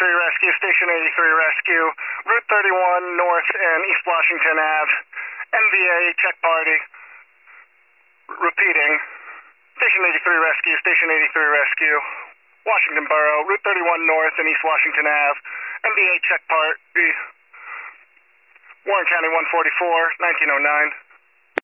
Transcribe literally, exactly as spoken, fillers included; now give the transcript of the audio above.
eighty-three Rescue, Station eighty-three Rescue, Route thirty-one North and East Washington Ave, N V A check party. Repeating, Station eighty-three Rescue, Station eighty-three Rescue, Washington Borough, Route thirty-one North and East Washington Ave, N V A check party, Warren County one forty-four, nineteen oh nine.